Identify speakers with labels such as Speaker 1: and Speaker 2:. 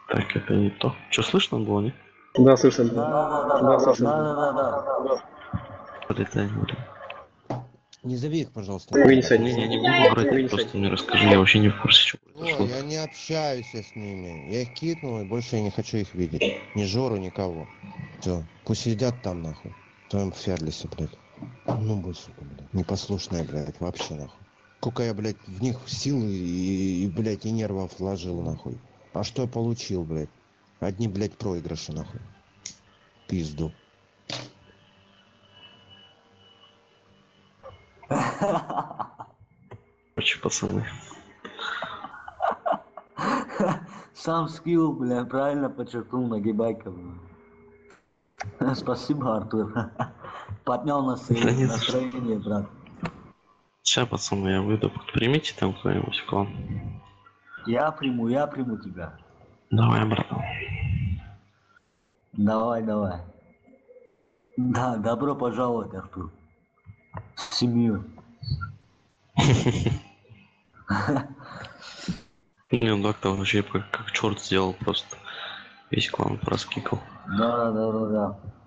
Speaker 1: Так, это не то. Что слышно было, не?
Speaker 2: Да, слышно
Speaker 3: Да,
Speaker 2: было.
Speaker 3: да, да, да,
Speaker 2: Да,
Speaker 3: да,
Speaker 2: слышно
Speaker 3: да,
Speaker 2: было.
Speaker 3: да, да, да.
Speaker 1: Полетай, говорю.
Speaker 4: Не зови их, пожалуйста, на
Speaker 2: Вынеси
Speaker 4: чат.
Speaker 1: Не, я
Speaker 2: один.
Speaker 1: не буду брать, ты
Speaker 2: Вынеси
Speaker 1: просто
Speaker 2: один.
Speaker 1: мне расскажи, я вообще не в курсе, что
Speaker 4: О,
Speaker 1: произошло.
Speaker 4: я не общаюсь я с ними. Я их кикнул, и больше я не хочу их видеть. Ни Жору, никого. Все, пусть сидят там, нахуй. В твоем ферлисе, блядь. Ну, бы, сука, блядь. Непослушная, блядь, вообще, нахуй. Сколько я, блядь, в них сил блядь, и нервов вложил, нахуй. А что я получил, блядь? Одни, блядь, проигрыши, нахуй. Пизду.
Speaker 1: Короче, пацаны.
Speaker 3: Сам скилл, бля, правильно подчеркнул Нагибайка, бля. Спасибо, Артур. Поднял
Speaker 1: Да нет, за что.
Speaker 3: настроение, брат.
Speaker 1: Сейчас, пацаны, я выйду. Примите там кто-нибудь в клан.
Speaker 3: Я приму тебя.
Speaker 1: Давай, братан.
Speaker 3: Давай, давай. Да, добро пожаловать, Артур. В семью.
Speaker 1: Не, ну так-то вообще как черт сделал просто. Весь клан проскикал.
Speaker 3: Да, да, да, да.